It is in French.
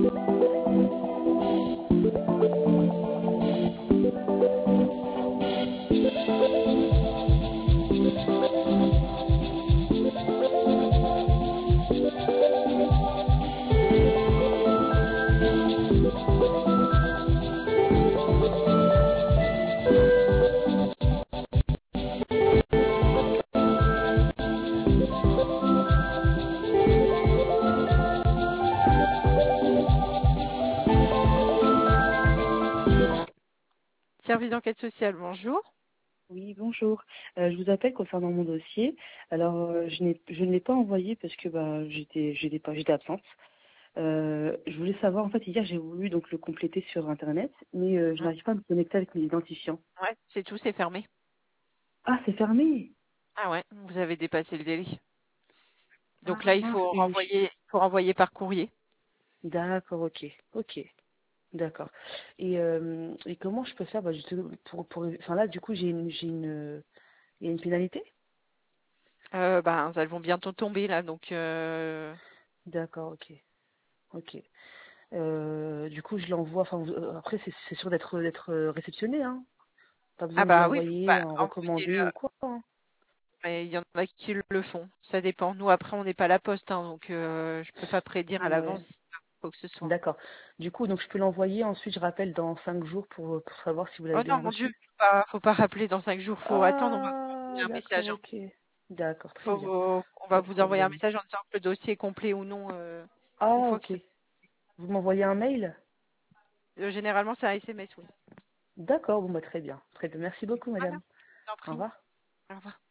Service d'enquête sociale, bonjour. Oui, bonjour. Je vous appelle concernant mon dossier. Alors, je ne l'ai pas envoyé parce que j'étais absente. Je voulais savoir, en fait, hier, j'ai voulu donc le compléter sur Internet, mais je Mmh. n'arrive pas à me connecter avec mes identifiants. Ouais, c'est tout, c'est fermé. Ah, c'est fermé. Ah ouais, vous avez dépassé le délai. Donc Ah, là, il mince, faut renvoyer par courrier. d'accord, ok, ok, d'accord. Et comment je peux faire enfin là, du coup, il y a une pénalité? Ben, elles vont bientôt tomber là, donc D'accord, ok, ok. Du coup, je l'envoie. Enfin, après, c'est sûr d'être réceptionné, hein. Pas ah besoin de bah oui, l'envoyer bah, en recommandé envoyez-le. ou quoi, hein. Mais il y en a qui le font. Ça dépend. Nous, après, on n'est pas la poste, hein, donc je peux pas prédire à Ouais. l'avance s'il faut que ce soit. D'accord. Du coup, donc je peux l'envoyer. Ensuite, je rappelle dans 5 jours pour savoir si vous l'avez Oh non, bien mon Dieu, reçu. faut pas rappeler dans 5 jours. Faut attendre. On va vous Ah, envoyer un message, d'accord, hein. ok. D'accord, très bien. On va Pas de vous envoyer un problème. message en disant que le dossier est complet ou non. Une Ah, fois que ok. Vous m'envoyez un mail? généralement, c'est un SMS, oui. D'accord, bon, bah, très bien. Très bien. Merci beaucoup, Voilà, madame. je t'en Au prie. revoir. Au revoir.